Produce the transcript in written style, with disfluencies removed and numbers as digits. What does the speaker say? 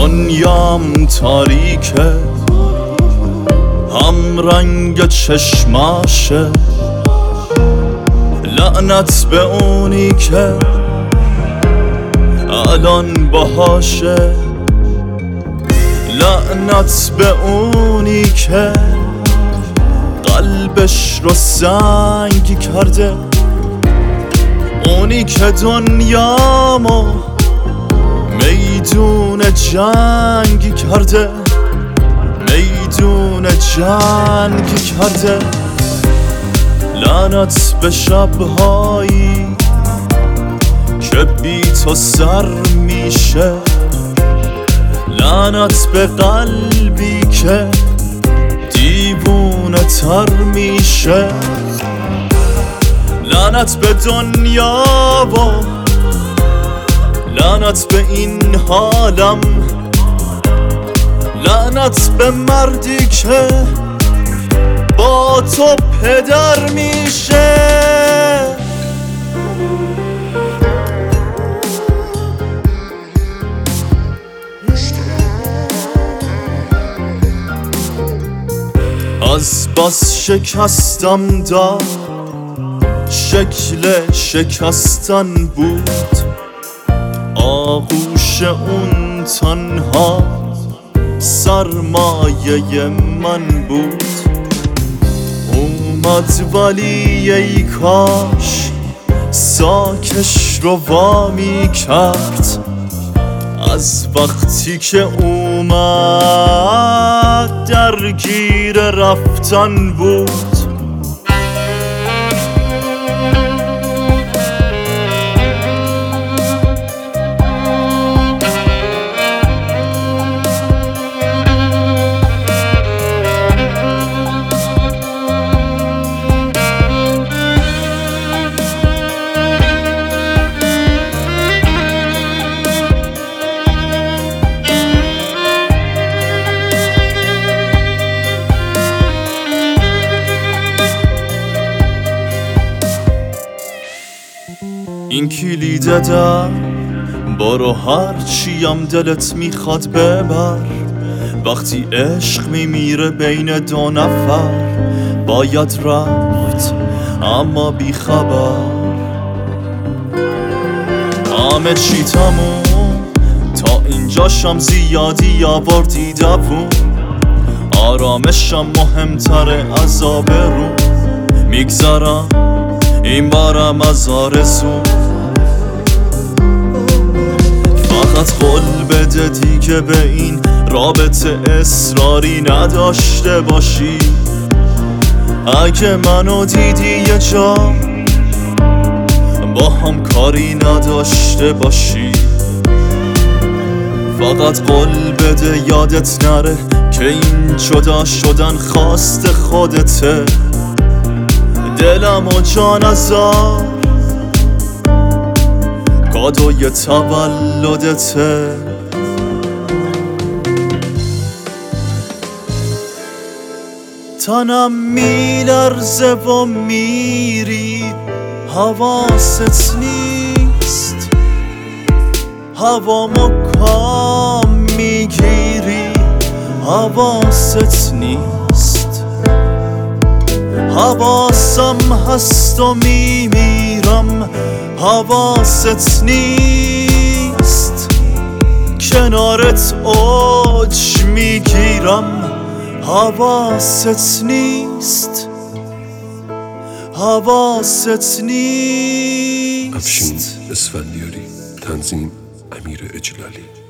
دنیام تاریکه، هم رنگ چشماشه. لعنت به اونی که الان باهاشه، لعنت به اونی که قلبش رو سنگ کرده، اونی که دنیامو میدون جنگ کرده، میدون جنگ کرده. لعنت به شبهایی که بی تو سر میشه، لعنت به قلبی که دیوونه تر میشه. لعنت به دنیا و لعنت به این حالم، لعنت به مردی که با تو پدر میشه. از بس شکستم داد، شکل شکستن بود، آغوش اون تنها سرمایه من بود. اومد ولی ای کاش ساکش رو وامی کرد، از وقتی که اومد درگیر رفتن بود. این کلید در برو هرچیم دلت میخواد ببر. وقتی عشق میمیره بین دو نفر باید رفت اما بی خبر. همه چی تموم تا اینجاشم زیادی آوردی دوون، آرامشم مهمتره از آبرو. میگذرم این بارم از آرزو، فقط قول بده دیگه به این رابطه اصراری نداشته باشی. اگه منو دیدی یه جا با هم کاری نداشته باشی، فقط قول بده یادت نره که این جدا شدن خواست خودته. دلم و جان ازار کادوی تولدته. تنم میلرزه و میری حواست نیست، هوامو کام میگیری حواست نیست. حواسم هست و میمیرم حواست نیست. کنارت اوج میگیرم حواست نیست، حواست نیست. افشین اسفندیاری، تنظیم امیر اجلالی.